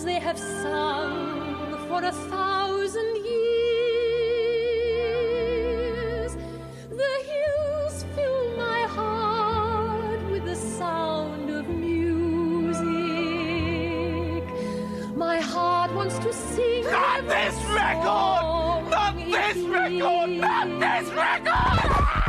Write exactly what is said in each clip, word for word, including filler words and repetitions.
songs they have sung for a thousand years. The hills fill my heart with the sound of music. My heart wants to sing. Not this record! Not this record! Not this record!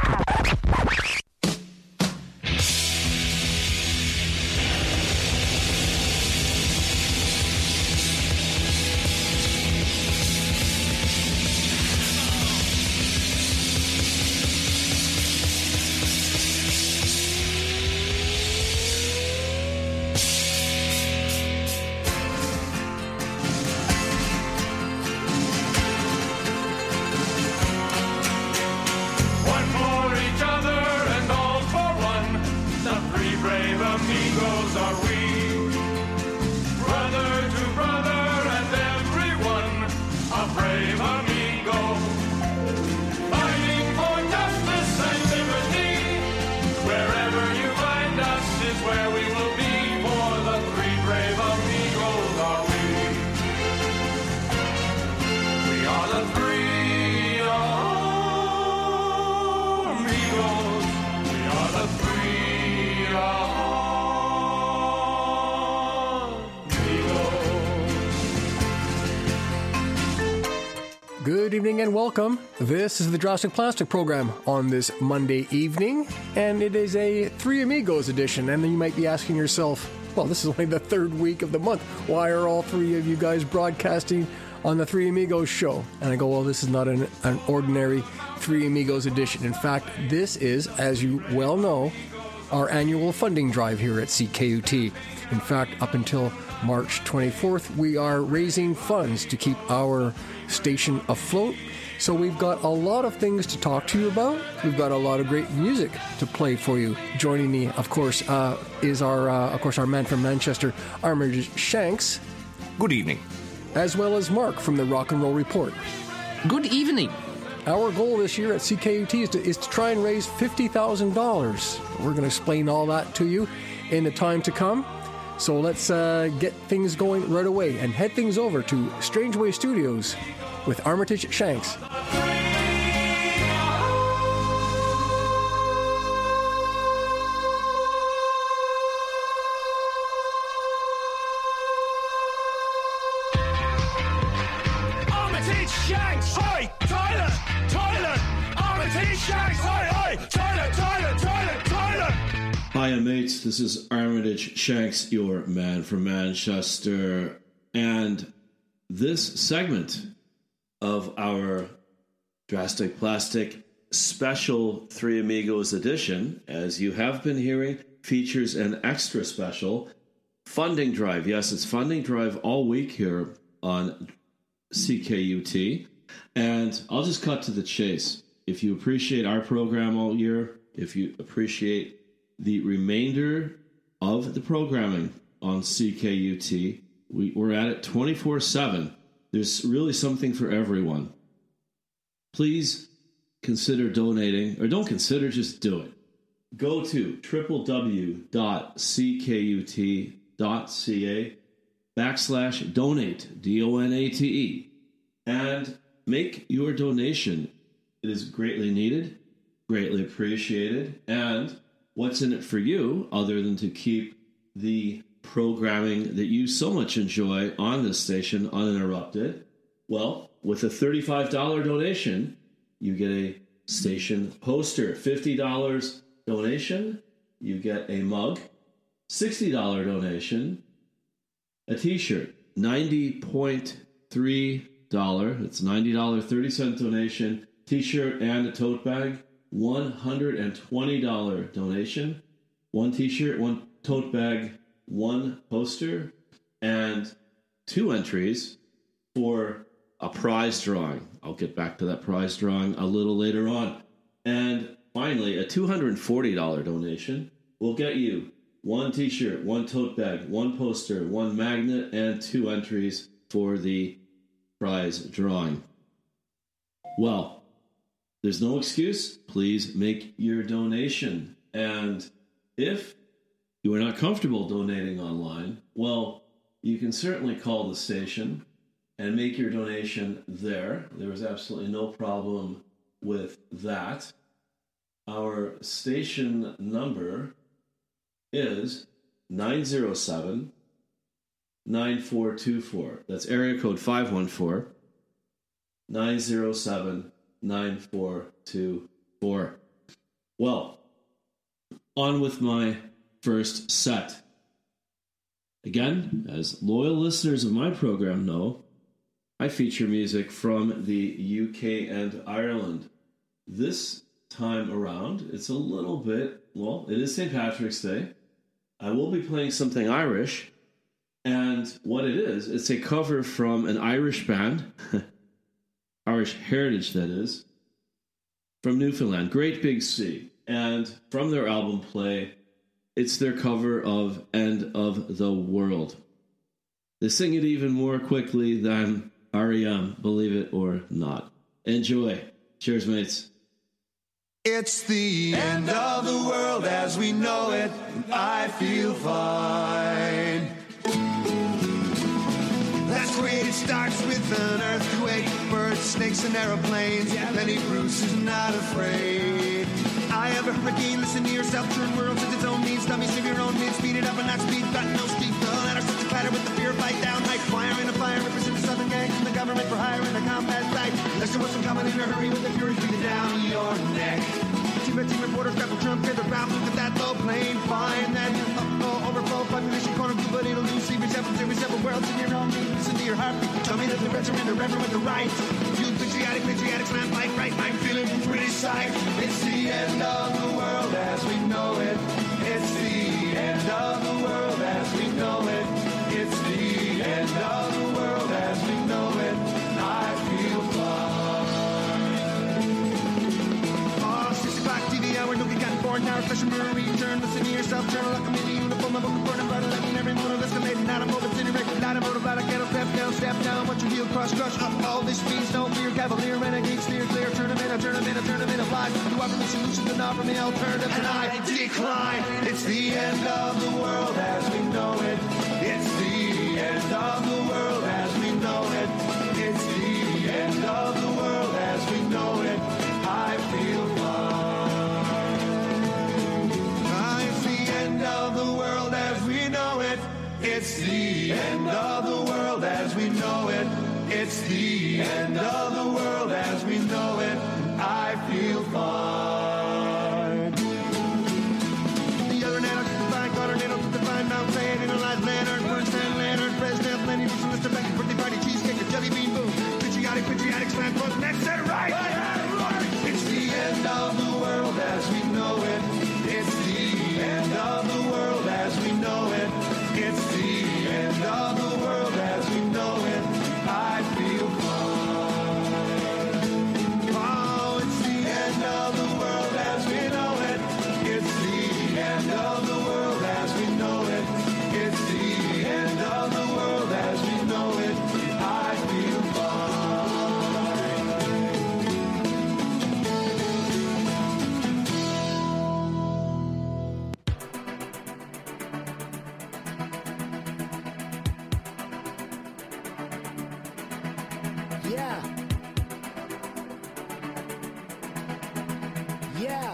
Good evening and welcome. This is the Drastic Plastic program on this Monday evening, and it is a Three Amigos edition. And then you might be asking yourself, well, this is only the third week of the month. Why are all three of you guys broadcasting on the Three Amigos show? And I go, well, this is not an, an ordinary Three Amigos edition. In fact, this is, as you well know, our annual funding drive here at C K U T. In fact, up until March twenty-fourth, we are raising funds to keep our station afloat. So we've got a lot of things to talk to you about. We've got a lot of great music to play for you. Joining me, of course, uh, is our, uh, of course, our man from Manchester, Armitage Shanks. Good evening. As well as Mark from the Rock and Roll Report. Good evening. Our goal this year at C K U T is to, is to try and raise fifty thousand dollars. We're going to explain all that to you in the time to come. So let's uh, get things going right away and head things over to Strange Way Studios with Armitage Shanks. Armitage Shanks! Oi! Toilet! Toilet! Armitage Shanks! Oi! Oi! Toilet! Toilet! Toilet! Toilet! Hiya mates, this is Armitage Shanks, your man from Manchester, and this segment of our Drastic Plastic special Three Amigos edition, as you have been hearing, features an extra special funding drive. Yes, it's funding drive all week here on C K U T, and I'll just cut to the chase. If you appreciate our program all year, if you appreciate the remainder of the programming on C K U T, we, we're at it twenty-four seven. There's really something for everyone. Please consider donating, or don't consider, just do it. Go to w w w dot c k u t dot c a backslash donate, D O N A T E, and make your donation. It is greatly needed, greatly appreciated, and what's in it for you other than to keep the programming that you so much enjoy on this station uninterrupted? Well, with a thirty-five dollars donation, you get a station poster. fifty dollars donation, you get a mug. sixty dollars donation, a t-shirt. ninety point three dollars, it's ninety dollars and thirty cents donation, t-shirt and a tote bag. one hundred twenty dollars donation, one t-shirt, one tote bag, one poster, and two entries for a prize drawing. I'll get back to that prize drawing a little later on. And finally, a two hundred forty dollars donation will get you one t-shirt, one tote bag, one poster, one magnet, and two entries for the prize drawing. Well, there's no excuse. Please make your donation. And if you are not comfortable donating online, well, you can certainly call the station and make your donation there. There was absolutely no problem with that. Our station number is nine zero seven, nine four two four. That's area code five one four, nine zero seven, nine four two four. Well, on with my first set. Again, as loyal listeners of my program know, I feature music from the U K and Ireland. This time around, it's a little bit, well, it is Saint Patrick's Day. I will be playing something Irish, and what it is, it's a cover from an Irish band, Irish heritage that is, from Newfoundland, Great Big Sea, and from their album Play, it's their cover of End of the World. They sing it even more quickly than R E M, believe it or not. Enjoy. Cheers, mates. It's the end of the world as we know it, and I feel fine. That's the way it starts with an earthquake, birds, snakes, and aeroplanes. Lenny Bruce is not afraid. I have a hurricane, listen to yourself, turn worlds into its own needs. Dummy, save your own needs, speed it up and not speed, got no speed. The ladder starts to clatter with the fear, fight down, like fire in a fire, represent the southern gang from the government for hire in a combat site. Lester Wilson coming in a hurry with the fury breathing down your neck. Team team reporters grapple Trump, get the ground, look at that low plane, fine. Then upflow, overflow, population corner blue, but it'll lose. See resemble, see resemble worlds in your own needs. Listen to your heartbeat, tell me that the reds are in the river with the right. You patriotic, patriotic, slam like right, I'm feeling pretty psyched. It's the end of the world as we know it. It's the end of the world as we know it. It's the end of the world as we know it. I feel fine. Oh, six o'clock T V hour, don't get gotten bored now. Special Marie, turn, listen to yourself, turn, look at me, uniform, I'm looking for the bottle, letting every motor escalating. Not a moment, indirect, not a motor, but I can't step down, step down. Watch your heel crush, crush up all this speed, no fear, cavalier, renegade, steer clear, tournament, a tournament, a tournament of life. You offer me solutions and offer me alternatives, and I decline. It's the end of the world as we know it. It's the end of the world as we know it. It's the end of the world as we know it. I feel fine. It's the end of the world as we know it. It's the end of the world as we know it. It's the end of the world as we know it. I feel fine. The other night I took the fine, Connor Nato took the fine, Mount Saying in a light lantern, Bernstein lantern, President Lenny, Mister Becky, birthday party, cheesecake, a jelly bean boom. Patriotic, patriotic, slam, front, next, and right. It's the end of the world as we know it. It's the end of the world as we know it. It's the end of the world as we know it. I feel fine. Oh, it's the end of the world as we know it. It's the end of the world as we know it. It's the end of the world as we know it. I feel Yeah. Yeah.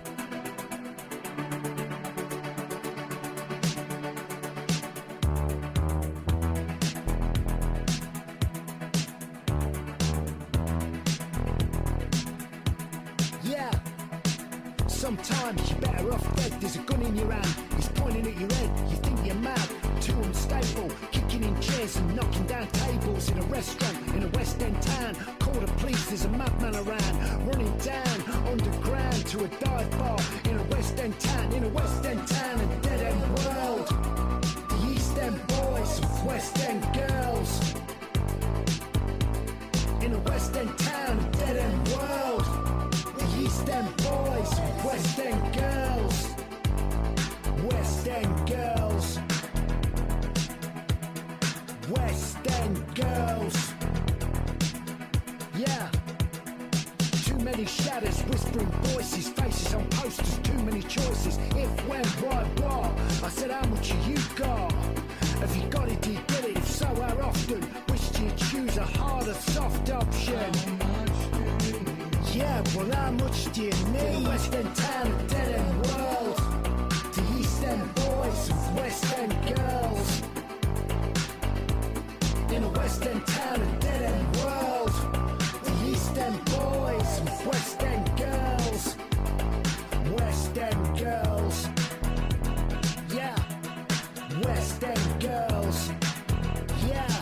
Yeah. Sometimes you're better off dead. There's a gun in your hand. It's pointing at your head. You think you're mad. Too unstable. Kicking in chairs and knocking down tables in a restaurant in a West End town. Call the police, there's a madman around. Running down underground to a dive bar in a West End town. In a West End town, a dead end world. The East End boys with West End girls. In a West End town, a dead end world. The East End boys with West End girls. West End girls. West End girls. Yeah. Too many shadows, whispering voices, faces on posters, too many choices. If, when, why, what? I said, how much have you got? Have you got it, do you get it? If so, how often? Wish you'd choose a harder, soft option. Yeah, well, how much do you need? West End town, a dead end world. To East End boys and West End girls. In a West End town, a dead end world. To East End boys and West End girls. West End girls. Yeah. West End girls. Yeah.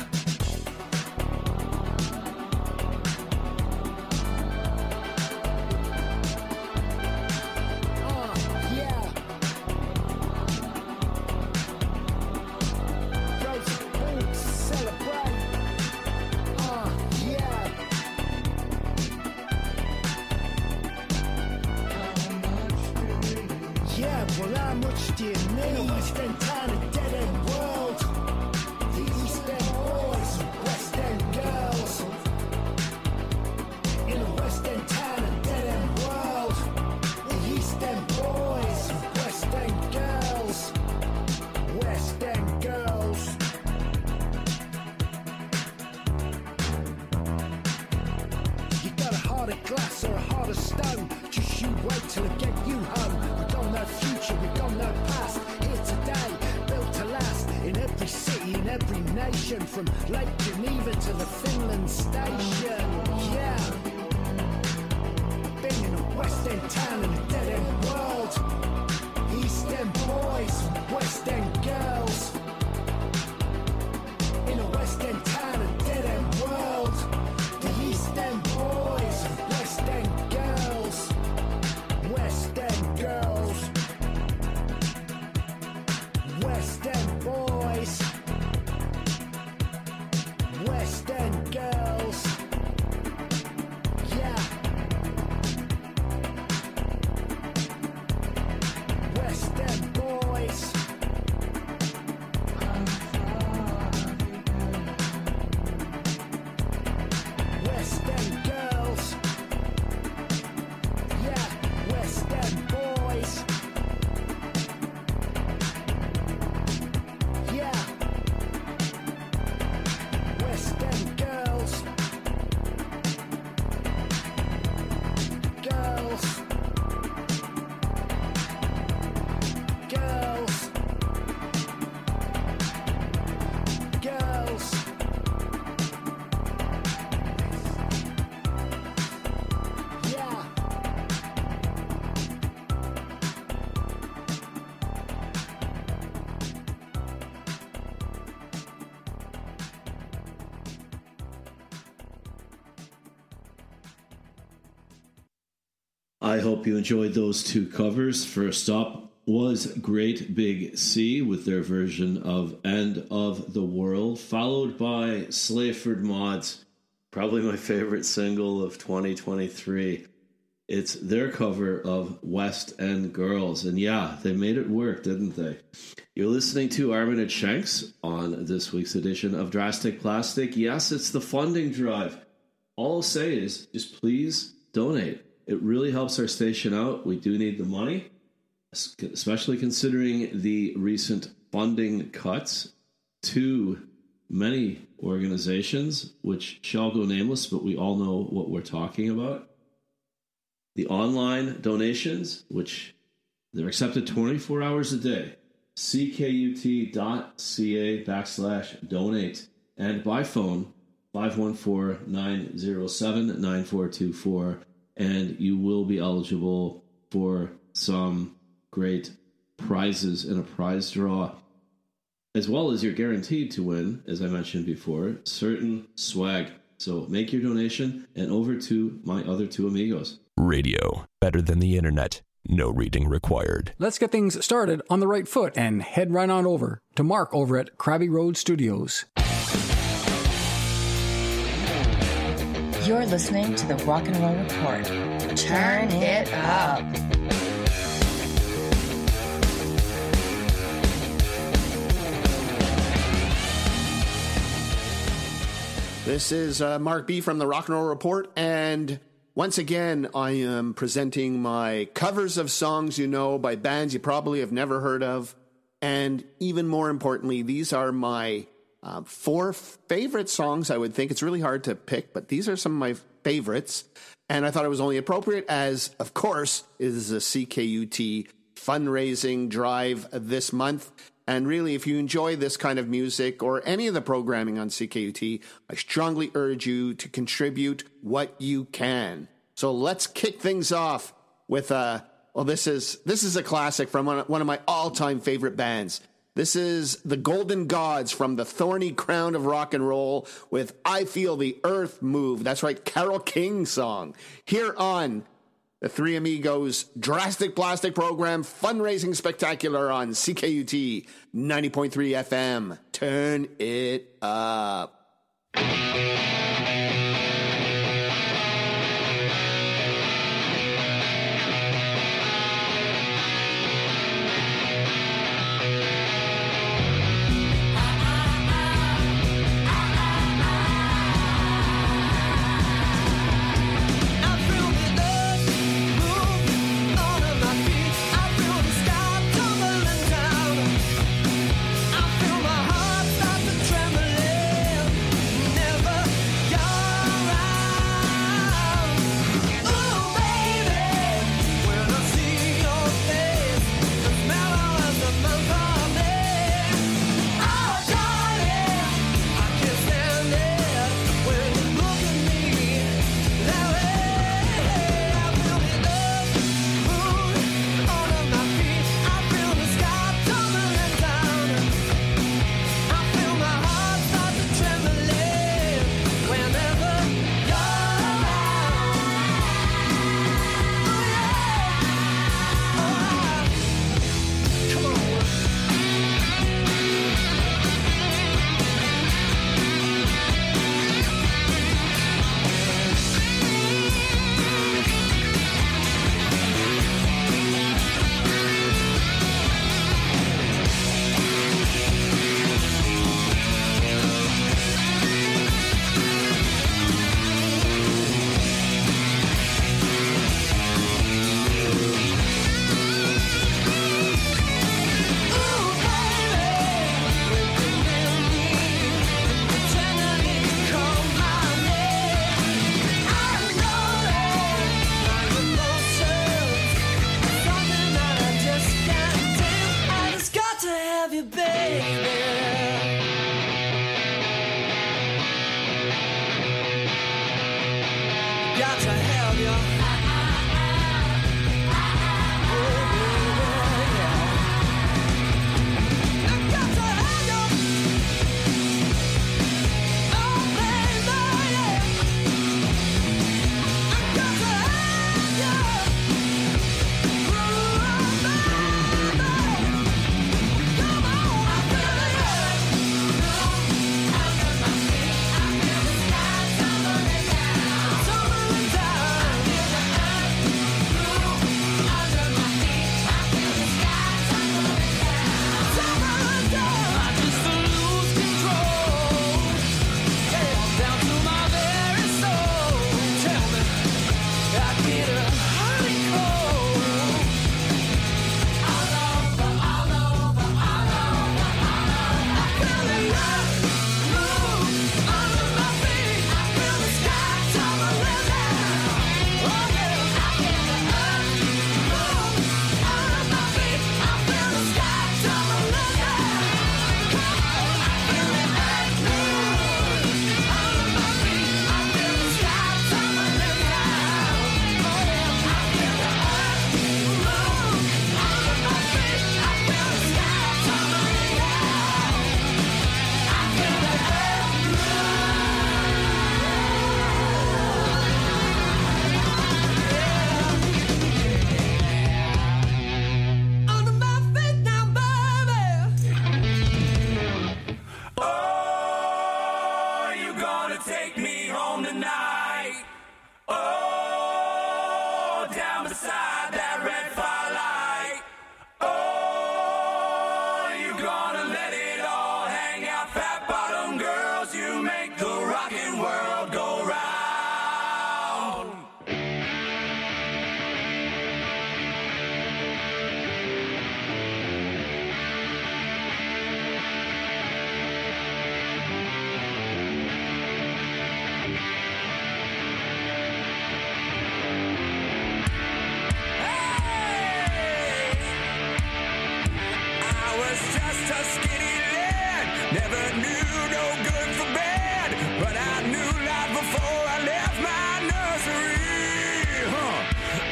Well, how much do you need? West End town, a dead end world. The East End boys and West End girls. In a West End town, a dead end world. The East End boys and West End girls. West End girls. You got a heart of glass or a heart of stone. Just you wait till I get you home. We got no future, we got no past. Here today, built to last. In every city, in every nation. From Lake Geneva to the Finland station. Yeah. Been in a West End town in a dead end world. East End boys, West End girls. In a West End town, a dead end world. The East End boys, West End girls. West End girls. West End boys. West End girls. Yeah. West End boys. West End girls. Yeah, West End boys. Yeah. West End girls. Girls. Girls. Girls. Yeah. I hope you enjoyed those two covers. First up was Great Big Sea with their version of End of the World, followed by Slayford Mods, probably my favorite single of twenty twenty-three. It's their cover of West End Girls. And yeah, they made it work, didn't they? You're listening to Armitage Shanks on this week's edition of Drastic Plastic. Yes, it's the funding drive. All I'll say is just please donate. It really helps our station out. We do need the money, especially considering the recent funding cuts to many organizations, which shall go nameless, but we all know what we're talking about. The online donations, which they're accepted twenty-four hours a day, ckut.ca backslash donate, and by phone, five one four, nine zero seven, nine four two four, and you will be eligible for some great prizes in a prize draw, as well as you're guaranteed to win, as I mentioned before, certain swag. So make your donation and over to my other two amigos. Radio, better than the internet. No reading required. Let's get things started on the right foot and head right on over to Mark over at Krabby Road Studios. You're listening to the Rock and Roll Report. Turn it up. This is uh, Mark B. from the Rock and Roll Report, and once again, I am presenting my covers of songs you know by bands you probably have never heard of. And even more importantly, these are my uh, four favorite songs, I would think. It's really hard to pick, but these are some of my favorites. And I thought it was only appropriate as, of course, it is a C K U T fundraising drive this month. And really, if you enjoy this kind of music or any of the programming on C K U T, I strongly urge you to contribute what you can. So let's kick things off with a, well, this is this is a classic from one, one of my all-time favorite bands. This is the Golden Gods from the Thorny Crown of Rock and Roll with I Feel the Earth Move. That's right, Carole King song. Here on the Three Amigos Drastic Plastic Program Fundraising Spectacular on C K U T ninety point three F M. Turn it up.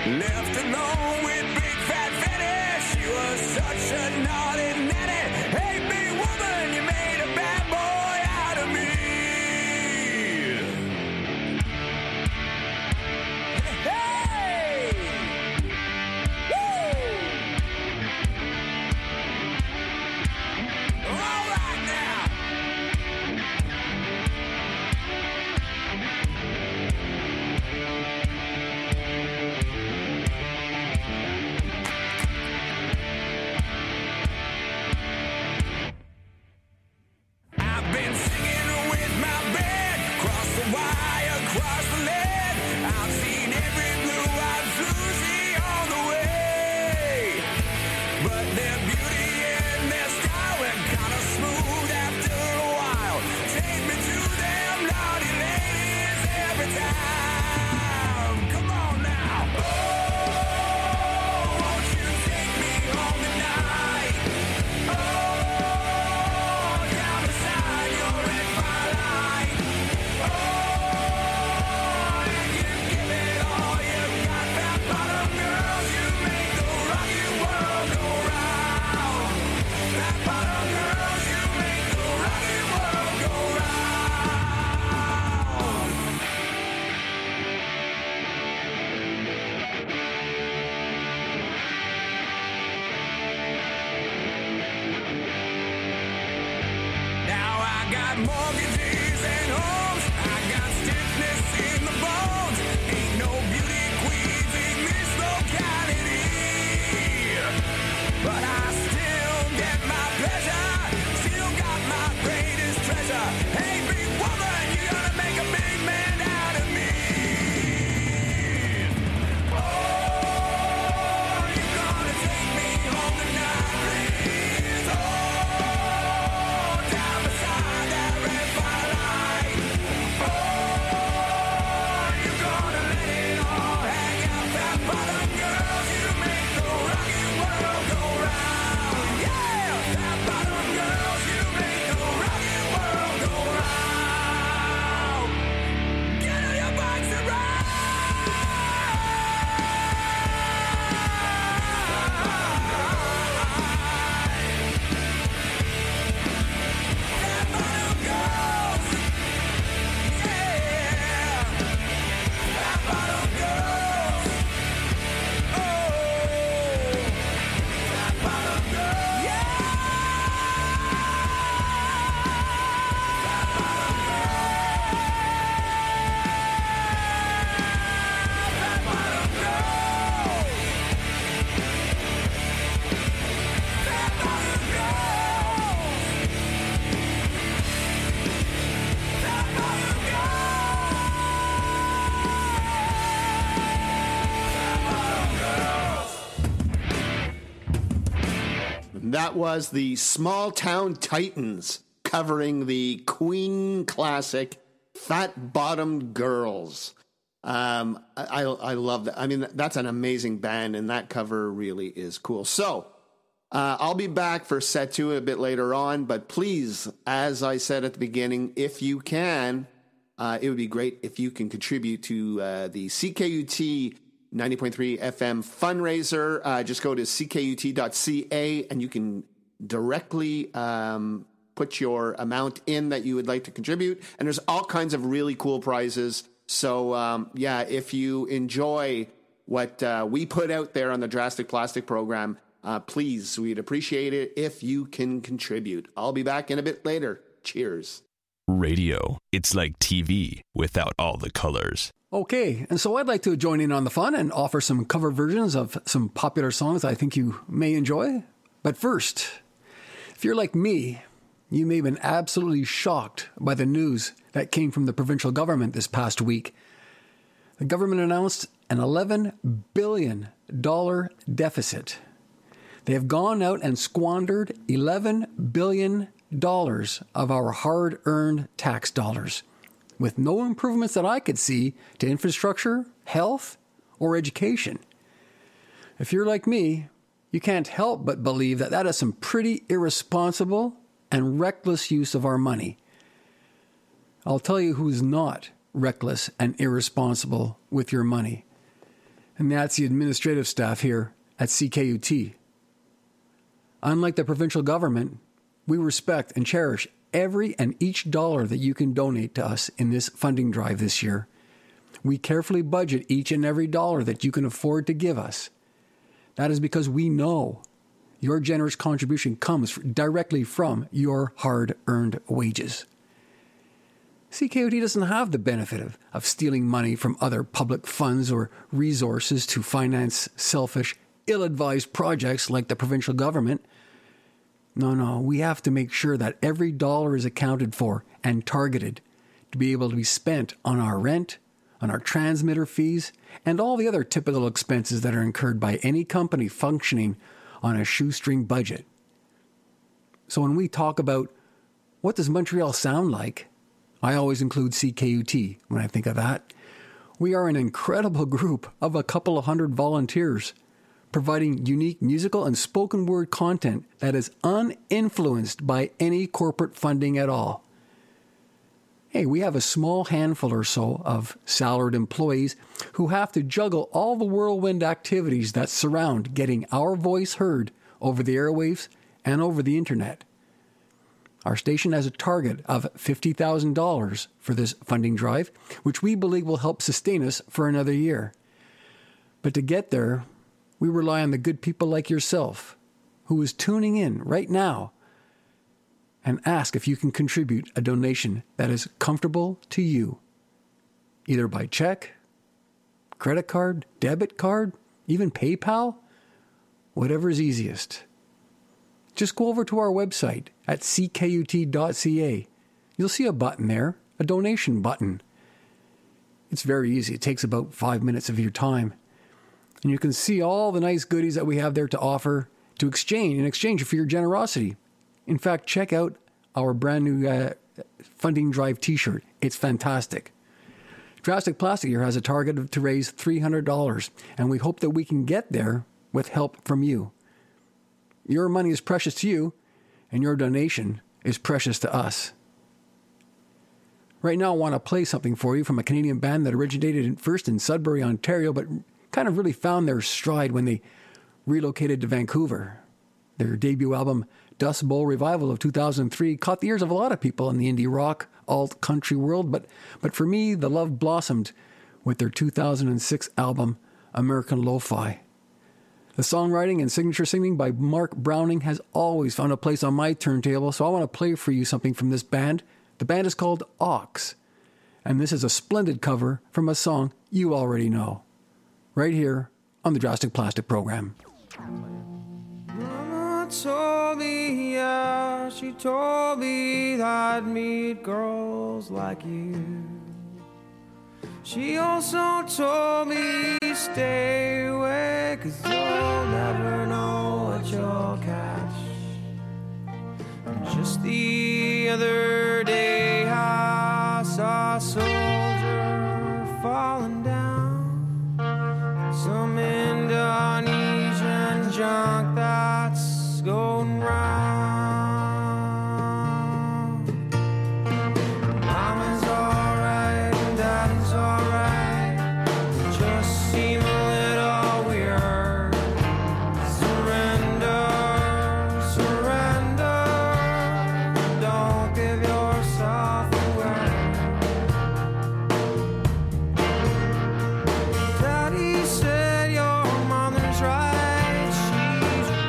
Left alone with big fat Fanny, she was such a naughty nanny. Hey, big woman, you made a bad boy out of me. Hey! Woo! All right now. I've been singing with my band, cross the wire, across the land. I've seen every blue-eyed floozy on the way, but their beauty and their style went kind of smooth after a while. Take me to them naughty ladies every time. Come on now. Oh, won't you take me home tonight? Oh, down beside your red firelight. Oh, and you give it all you got. That bottom girls, you make the rocky world go round. That bottom girls, you make the rocky world go round. Now I got mortgages and homes, I got stiffness in the bones. Ain't no beauty queens in this locality, but I still get my pleasure, still got my greatest treasure. Hey, big woman, you're gonna make a big man out of me. Oh, you're gonna take me home tonight, please. Oh, down beside that red firelight. Oh, you're gonna let it all hang out. That bottom girls, you make the rocky world go round. Yeah, that bottom girls, you make the rocky world go round. Get on your bikes and ride. That bottom girls, yeah. That bottom girls, oh. That bottom girls, yeah. That bottom girls, that bottom girls, that bottom That was the Small Town Titans covering the Queen classic Fat Bottom Girls. Um, I, I love that. I mean, that's an amazing band, and that cover really is cool. So uh, I'll be back for set two a bit later on, but please, as I said at the beginning, if you can, uh, it would be great if you can contribute to uh, the C K U T ninety point three F M fundraiser. Uh, just go to c k u t dot c a and you can directly um, put your amount in that you would like to contribute. And there's all kinds of really cool prizes. So, um, yeah, if you enjoy what uh, we put out there on the Drastic Plastic program, uh, please, we'd appreciate it if you can contribute. I'll be back in a bit later. Cheers. Radio. It's like T V without all the colors. Okay, and so I'd like to join in on the fun and offer some cover versions of some popular songs I think you may enjoy. But first, if you're like me, you may have been absolutely shocked by the news that came from the provincial government this past week. The government announced an eleven billion dollars deficit. They have gone out and squandered eleven billion dollars of our hard-earned tax dollars, with no improvements that I could see to infrastructure, health, or education. If you're like me, you can't help but believe that that is some pretty irresponsible and reckless use of our money. I'll tell you who's not reckless and irresponsible with your money. And that's the administrative staff here at C K U T. Unlike the provincial government, we respect and cherish every and each dollar that you can donate to us in this funding drive this year. We carefully budget each and every dollar that you can afford to give us. That is because we know your generous contribution comes directly from your hard-earned wages. C K U T doesn't have the benefit of, of stealing money from other public funds or resources to finance selfish, ill-advised projects like the provincial government. No, no, we have to make sure that every dollar is accounted for and targeted to be able to be spent on our rent, on our transmitter fees, and all the other typical expenses that are incurred by any company functioning on a shoestring budget. So when we talk about what does Montreal sound like, I always include C K U T when I think of that. We are an incredible group of a couple of hundred volunteers providing unique musical and spoken word content that is uninfluenced by any corporate funding at all. Hey, we have a small handful or so of salaried employees who have to juggle all the whirlwind activities that surround getting our voice heard over the airwaves and over the internet. Our station has a target of fifty thousand dollars for this funding drive, which we believe will help sustain us for another year. But to get there, we rely on the good people like yourself, who is tuning in right now, and ask if you can contribute a donation that is comfortable to you, either by check, credit card, debit card, even PayPal, whatever is easiest. Just go over to our website at c k u t dot c a. You'll see a button there, a donation button. It's very easy. It takes about five minutes of your time. And you can see all the nice goodies that we have there to offer to exchange, in exchange for your generosity. In fact, check out our brand new uh, funding drive t-shirt. It's fantastic. Drastic Plastic here has a target to raise three hundred dollars, and we hope that we can get there with help from you. Your money is precious to you, and your donation is precious to us. Right now, I want to play something for you from a Canadian band that originated first in Sudbury, Ontario, but kind of really found their stride when they relocated to Vancouver. Their debut album, Dust Bowl Revival of two thousand three, caught the ears of a lot of people in the indie rock, alt country world, but, but for me, the love blossomed with their two thousand six album, American Lo-Fi. The songwriting and signature singing by Mark Browning has always found a place on my turntable, so I want to play for you something from this band. The band is called Ox, and this is a splendid cover from a song you already know, right here on the Drastic Plastic program. Mama told me, yeah, she told me that I'd meet girls like you. She also told me stay away, 'cause you'll never know what you'll catch. And just the other day I saw a soldier falling down, some Indonesian junk that's going round. Mama's alright and Daddy's alright, just seem a little weird. Surrender, surrender, don't give yourself away. Daddy said your mother's right, she's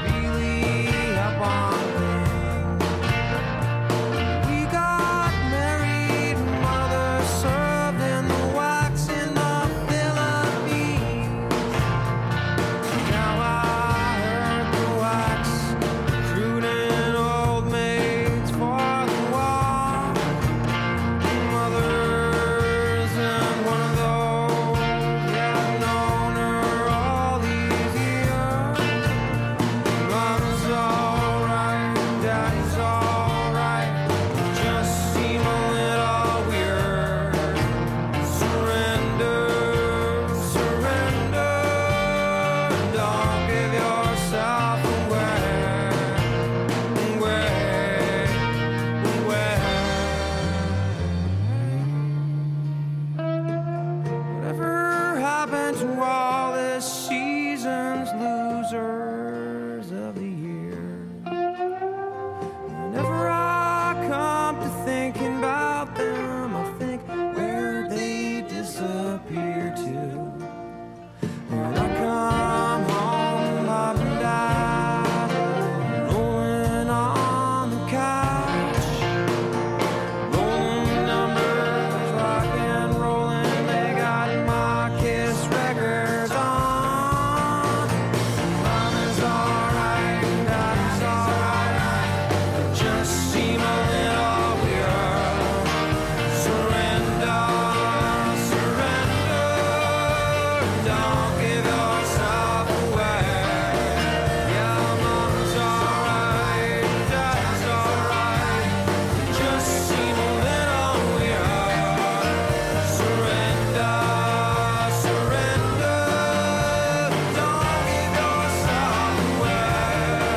losers of the year. Whenever I come to thinking about them, I think where they disappear to. When I come home, mom and dad rolling on the couch, rolling numbers, rock and rolling. They got my Kiss records on. Mom is alright, dad is alright. They just seem a little weird. Surrender, surrender. Don't give yourself away. Yeah, mama's alright, dad's alright. They just seem a little weird. Surrender, surrender. Don't give yourself away.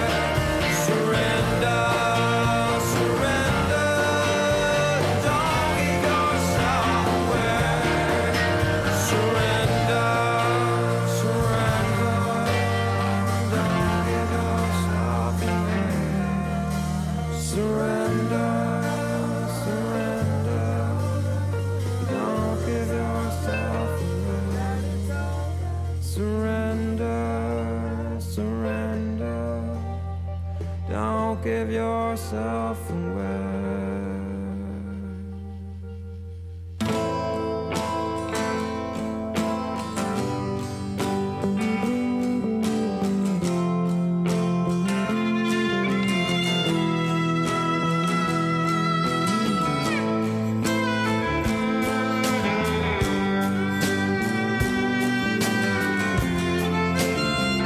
Surrender, surrender. Don't give yourself away. Surrender, surrender. Don't give yourself away. Surrender, surrender. Don't give yourself away. Surrender, surrender. Don't give yourself away.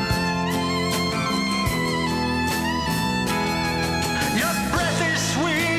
Your breath is sweet.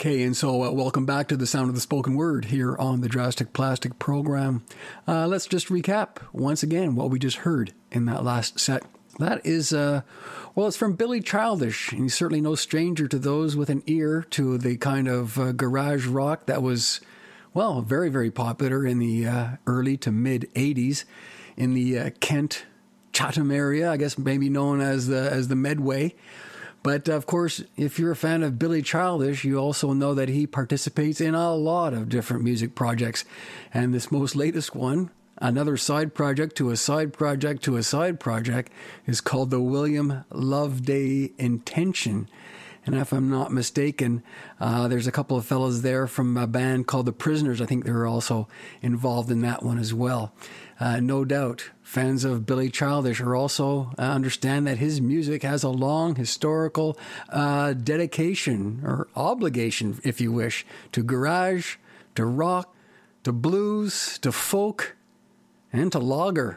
Okay, and so uh, welcome back to the Sound of the Spoken Word here on the Drastic Plastic program. Uh, let's just recap once again what we just heard in that last set. That is, uh, well, it's from Billy Childish, and he's certainly no stranger to those with an ear to the kind of uh, garage rock that was, well, very, very popular in the uh, early to mid eighties in the uh, Kent, Chatham area, I guess maybe known as the, as the Medway. But, of course, if you're a fan of Billy Childish, you also know that he participates in a lot of different music projects. And this most latest one, another side project to a side project to a side project, is called the William Loveday Intention. And if I'm not mistaken, uh, there's a couple of fellows there from a band called The Prisoners. I think they're also involved in that one as well. Uh, no doubt, fans of Billy Childish are also uh, understand that his music has a long historical uh, dedication or obligation, if you wish, to garage, to rock, to blues, to folk, and to lager.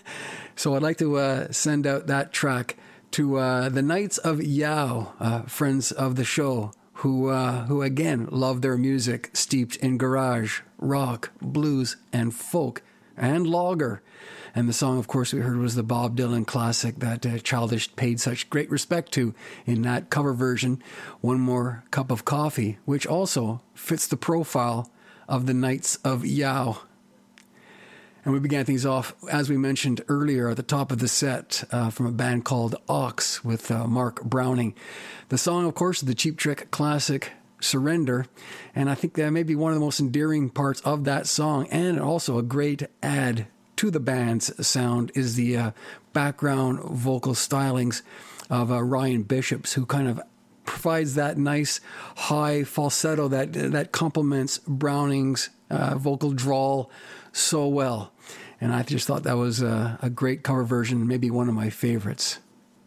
So I'd like to uh, send out that track to uh, the Knights of Yow, uh, friends of the show, who, uh, who again love their music steeped in garage, rock, blues, and folk, and lager. And the song, of course, we heard was the Bob Dylan classic that uh, Childish paid such great respect to in that cover version, One More Cup of Coffee, which also fits the profile of the Knights of Yow. And we began things off, as we mentioned earlier, at the top of the set uh, from a band called Ox with uh, Mark Browning. The song, of course, is the Cheap Trick classic, Surrender. And I think that may be one of the most endearing parts of that song, and also a great add to the band's sound, is the uh, background vocal stylings of uh, Ryan Bishops, who kind of provides that nice high falsetto that, that complements Browning's uh, vocal drawl so well. And I just thought that was a, a great cover version, maybe one of my favorites.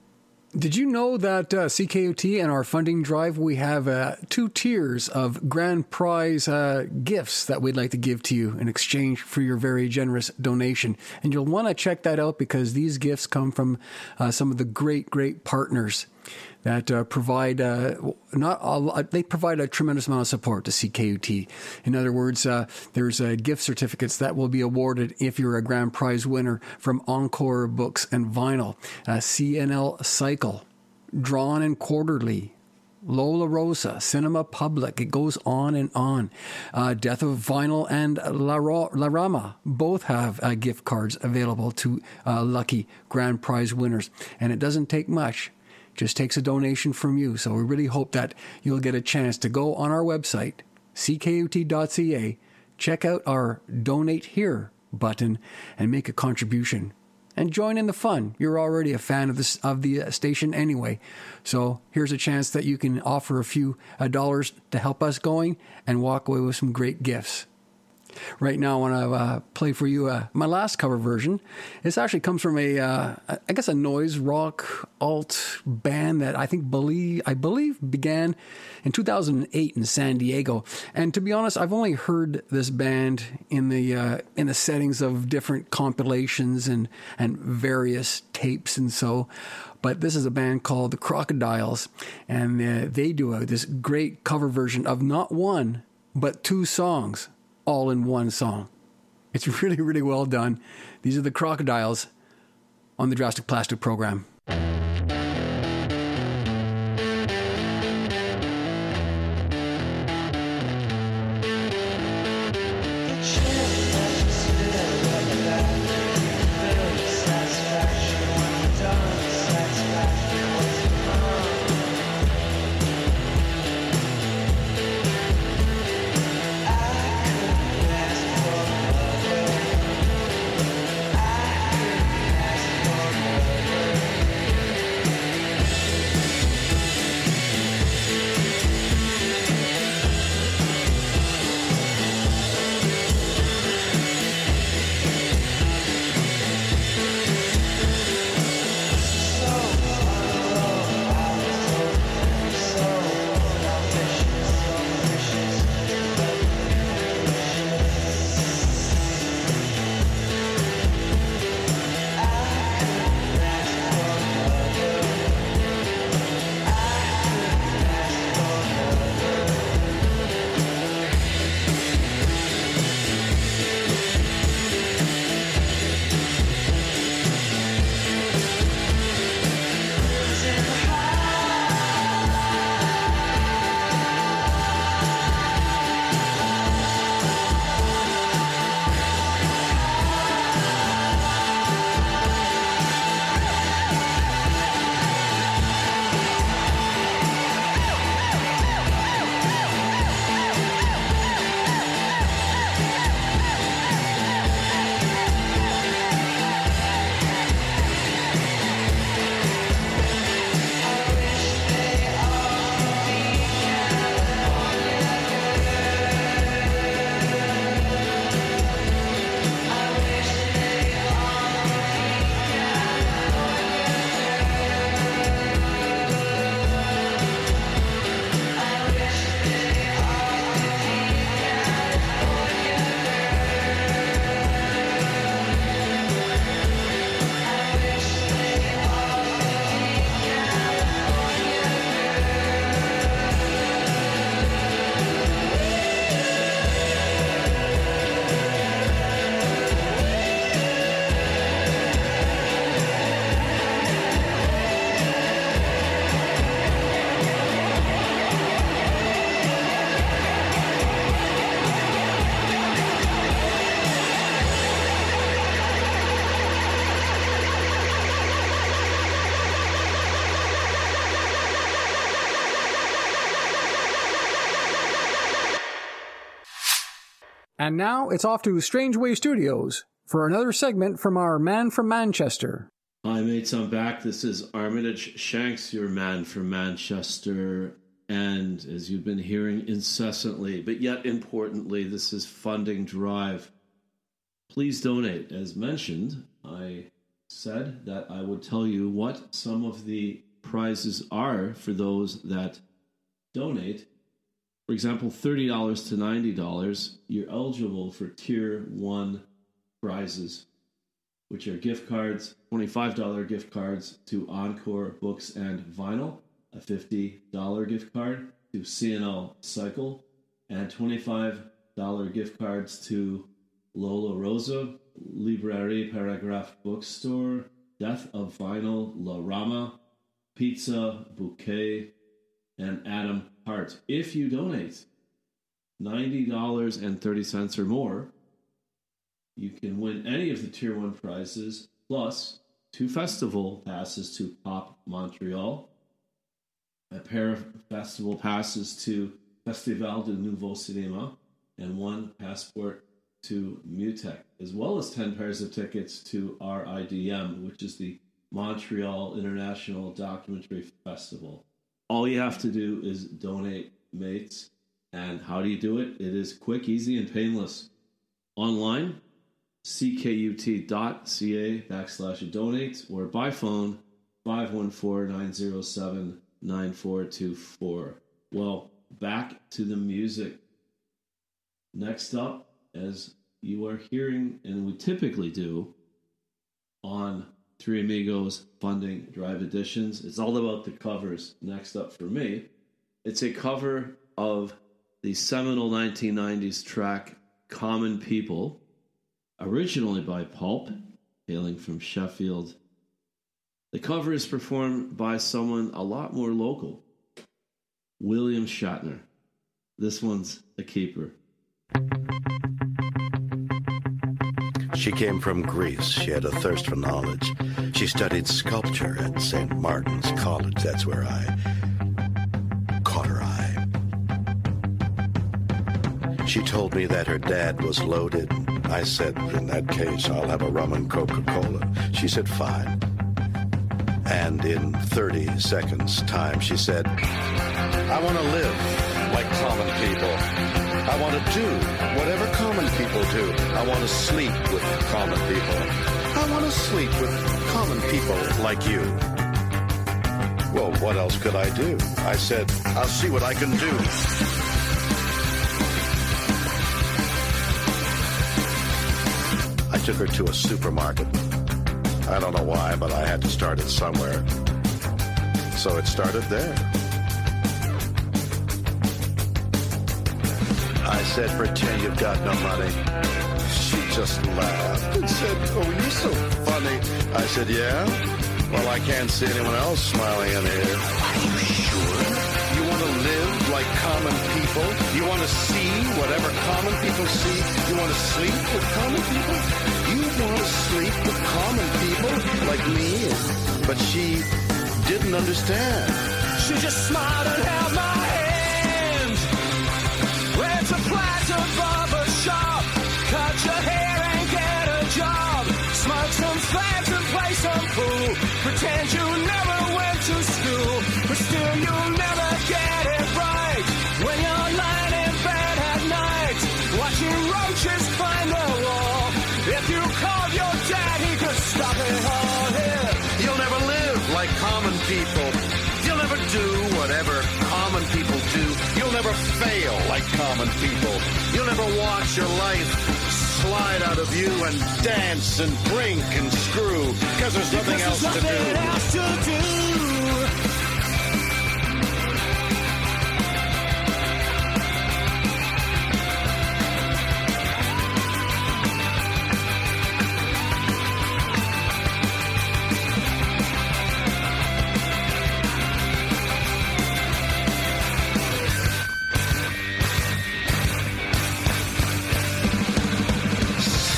Did you know that uh, C K U T and our funding drive, we have uh, two tiers of grand prize uh, gifts that we'd like to give to you in exchange for your very generous donation. And you'll want to check that out because these gifts come from uh, some of the great, great partners that uh, provide uh, not all, they provide a tremendous amount of support to C K U T. In other words, uh, there's uh, gift certificates that will be awarded if you're a grand prize winner from Encore Books and Vinyl, uh, C N L Cycle, Drawn and Quarterly, Lola Rosa, Cinema Public. It goes on and on. Uh, Death of Vinyl and La, Ra- La Rama both have uh, gift cards available to uh, lucky grand prize winners, and it doesn't take much. Just takes a donation from you. So we really hope that you'll get a chance to go on our website, c k u t dot c a, check out our Donate Here button, and make a contribution. And join in the fun. You're already a fan of this of the uh, station anyway. So here's a chance that you can offer a few uh, dollars to help us going and walk away with some great gifts. Right now, I want to uh, play for you uh, my last cover version. This actually comes from a, uh, I guess, a noise rock alt band that I think believe I believe began in two thousand eight in San Diego. And to be honest, I've only heard this band in the uh, in the settings of different compilations and and various tapes and so. But this is a band called the Crocodiles, and uh, they do a, this great cover version of not one but two songs, all in one song. It's really, really well done. These are the Crocodiles on the Drastic Plastic program. I And now it's off to Strange Way Studios for another segment from our man from Manchester. Hi mates, I'm back. This is Armitage Shanks, your man from Manchester. And as you've been hearing incessantly, but yet importantly, this is Funding Drive. Please donate. As mentioned, I said that I would tell you what some of the prizes are for those that donate. For example, thirty dollars to ninety dollars, you're eligible for Tier one prizes, which are gift cards, twenty-five dollars gift cards to Encore Books and Vinyl, a fifty dollars gift card to C and L Cycle, and twenty-five dollars gift cards to Lola Rosa, Librairie Paragraph Bookstore, Death of Vinyl, La Rama, Pizza Bouquet, and Adam Hart. If you donate ninety dollars and thirty cents or more, you can win any of the Tier one prizes, plus two festival passes to Pop Montreal, a pair of festival passes to Festival de Nouveau Cinéma, and one passport to MUTEC, as well as ten pairs of tickets to R I D M, which is the Montreal International Documentary Festival. All you have to do is donate, mates. And how do you do it? It is quick, easy, and painless. Online, ckut.ca backslash donate, or by phone, five one four, nine zero seven, nine four two four. Well, back to the music. Next up, as you are hearing, and we typically do on Three Amigos Funding Drive Editions, it's all about the covers. Next up for me, it's a cover of the seminal nineteen nineties track Common People, originally by Pulp, hailing from Sheffield. The cover is performed by someone a lot more local, William Shatner. This one's a keeper. She came from Greece. She had a thirst for knowledge. She studied sculpture at Saint Martin's College. That's where I caught her eye. She told me that her dad was loaded. I said, in that case, I'll have a rum and Coca-Cola. She said, fine. And in thirty seconds time, she said, I want to live like common people. I want to do whatever common people do. I want to sleep with common people. I want to sleep with common people like you. Well, what else could I do? I said, I'll see what I can do. I took her to a supermarket. I don't know why, but I had to start it somewhere. So it started there. I said, pretend you've got no money. She just laughed and said, oh, you're so funny. I said, yeah? Well, I can't see anyone else smiling in here. Are you sure? You want to live like common people? You want to see whatever common people see? You want to sleep with common people? You want to sleep with common people like me? But she didn't understand. She just smiled and held my hand. Went to Plaza Barber Shop, cut your hair and get a job, smoke some fags and play some pool, pretend you never went to school, but still you'll never get it right when you're lying in bed at night, watching roaches climb the wall. If you called your dad, he could stop it all here. You'll never live like common people. You'll never do whatever common people do. You'll never fail like common people. You'll never watch your life slide out of you and dance and drink and screw because there's nothing Because else there's nothing to do. else to do.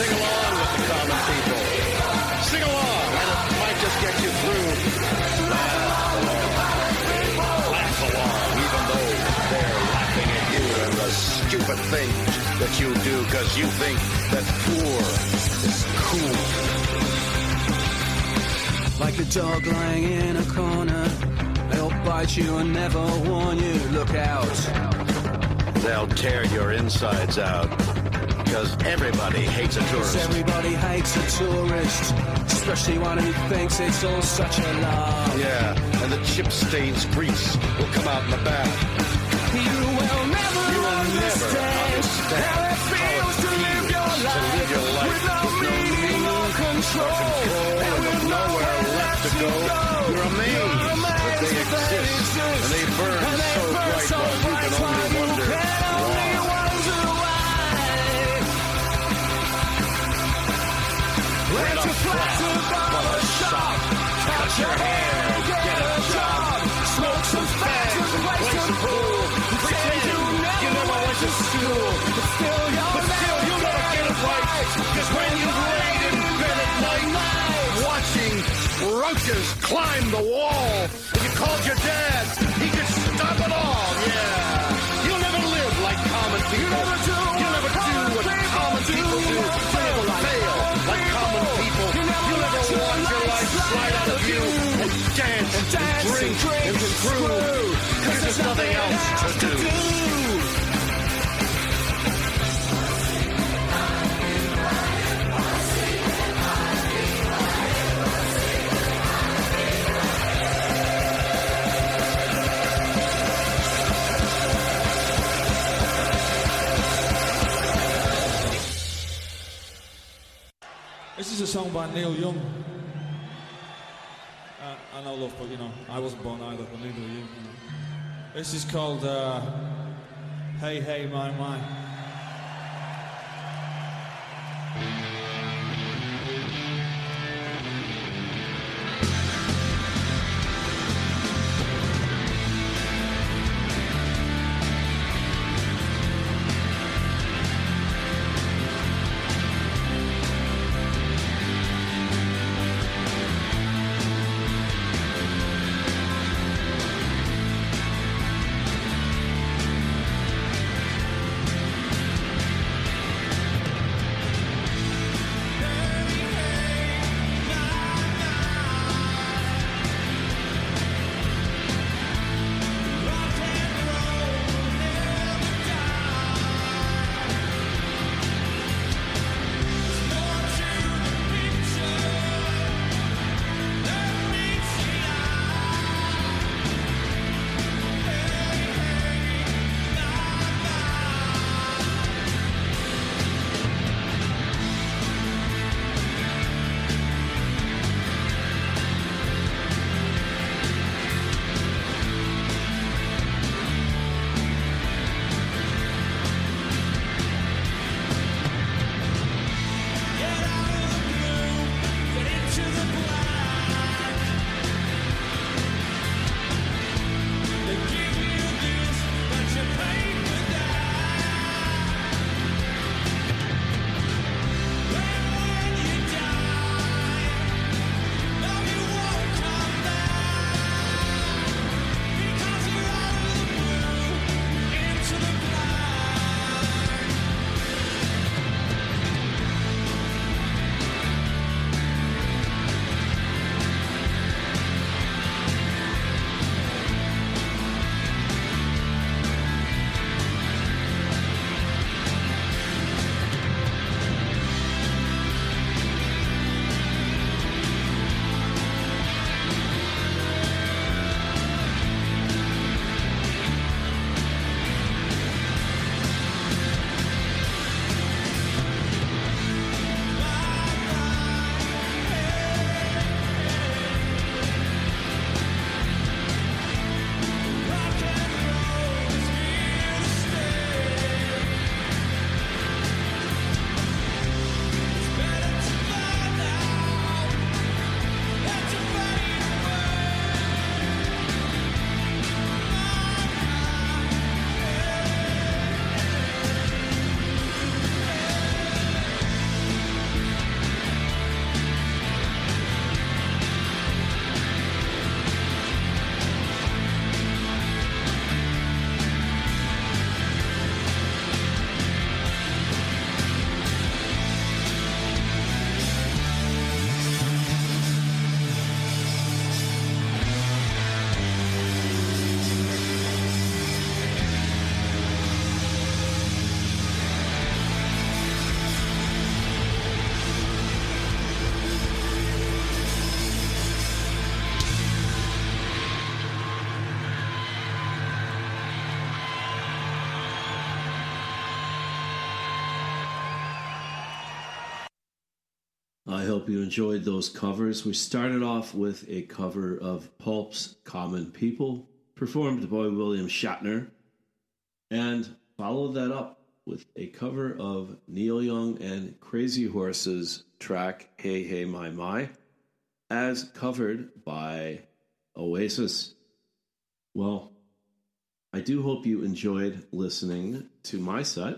Sing along, and it might just get you through what you do because you think that poor is cool. Like a dog lying in a corner, they'll bite you and never warn you. Look out. They'll tear your insides out because everybody hates a tourist. Everybody hates a tourist, especially one who thinks it's all such a lie. Yeah, and the chip stains grease will come out in the bath. You will never You will never understand understand how it feels to live your to life, live your life with no meaning or control, and with nowhere left to go. You're amazed that they exist, and they burn so bright while you can only wonder why. Rent a flat, follow a shop, cut your hair, get a job, smoke some fags and play some pool. Pretend you never went to school, but still you'll never get it right. Cause when you've laid in bed at night, watching roaches climb the wall, and you called your dad, he could stop it all, yeah. You'll never live like common people. You'll never do what common people do. You'll never fail like common people. You'll never watch your life slide out of you and dance and drink and screw. Because there's nothing else to do. This is a song by Neil Young. Uh, I know, love, but you know, I wasn't born either, but neither are you. you know. This is called uh, Hey Hey My My. I hope you enjoyed those covers. We started off with a cover of Pulp's Common People, performed by William Shatner, and followed that up with a cover of Neil Young and Crazy Horse's track Hey Hey My My, as covered by Oasis. Well, I do hope you enjoyed listening to my set.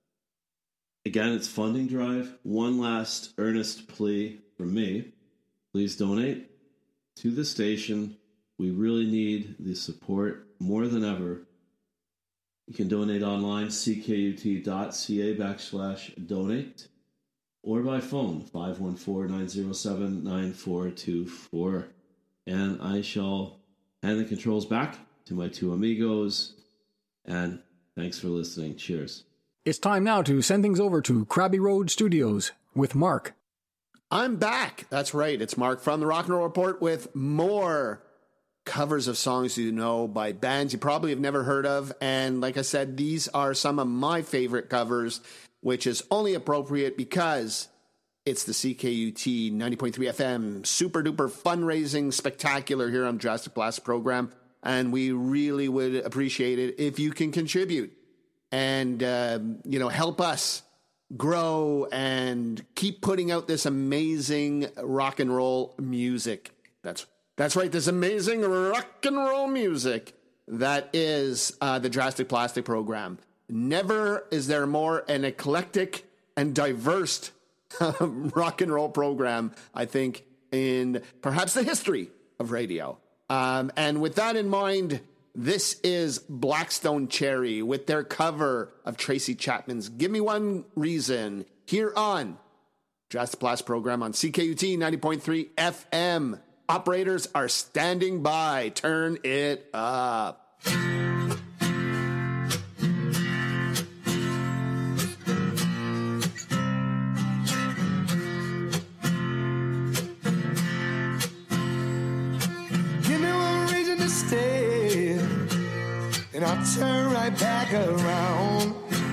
Again, it's funding drive. One last earnest plea from me. Please donate to the station. We really need the support more than ever. You can donate online, ckut.ca backslash donate, or by phone, five one four, nine zero seven, nine four two four. And I shall hand the controls back to my two amigos. And thanks for listening. Cheers. It's time now to send things over to Krabby Road Studios with Mark. I'm back. That's right. It's Mark from the Rock and Roll Report with more covers of songs you know by bands you probably have never heard of. And like I said, these are some of my favorite covers, which is only appropriate because it's the C K U T ninety point three F M super duper fundraising spectacular here on Drastic Blast program. And we really would appreciate it if you can contribute and, uh, you know, help us grow and keep putting out this amazing rock and roll music. That's that's right, this amazing rock and roll music that is uh, the Drastic Plastic program. Never is there more an eclectic and diverse rock and roll program, I think, in perhaps the history of radio. Um, and with that in mind, this is Blackstone Cherry with their cover of Tracy Chapman's Give Me One Reason here on Drastic Blast program on C K U T ninety point three F M. Operators are standing by. Turn it up. And I'll turn right back around.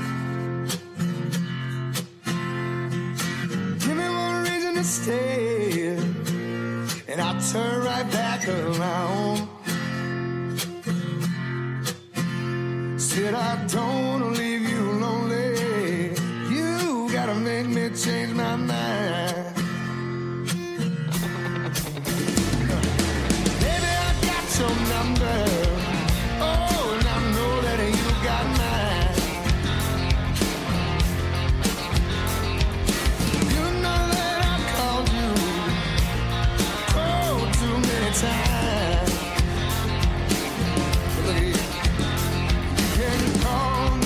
Give me one reason to stay, and I'll turn right back around. Said I don't wanna leave you lonely. You gotta make me change my mind. Baby, I got your number. Time. Look at you. You can call me.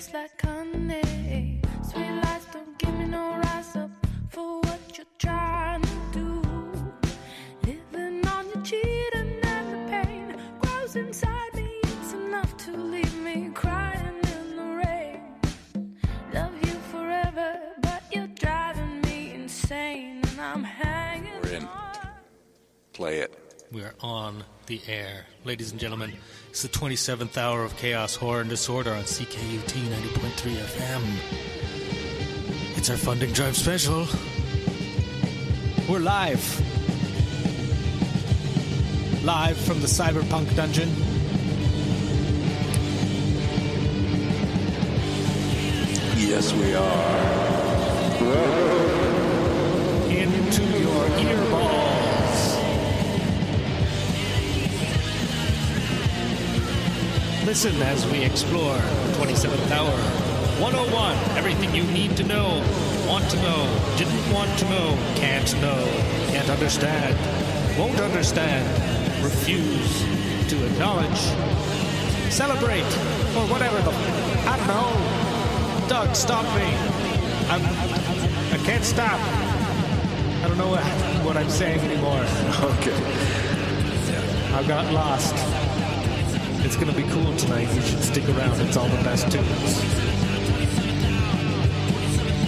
taste like honey. Sweet lies don't give me no rise up for what you're trying to do. Living on your cheating and the pain grows inside me. It's enough to leave me crying in the rain. Love you forever, but you're driving me insane, and I'm hanging. We're in. Play it. We're on the air. Ladies and gentlemen, it's the twenty-seventh hour of Chaos, Horror, and Disorder on C K U T ninety point three F M. It's our funding drive special. We're live. Live from the Cyberpunk Dungeon. Yes, we are. Into your earballs. Listen as we explore the twenty-seventh hour. one oh one, everything you need to know, want to know, didn't want to know, can't know, can't understand, won't understand, refuse to acknowledge, celebrate, or whatever the... I don't know. Doug, stop me. I'm, I can't stop. I don't know what, what I'm saying anymore. Okay. I got lost. It's going to be cool tonight. You should stick around. It's all the best tunes.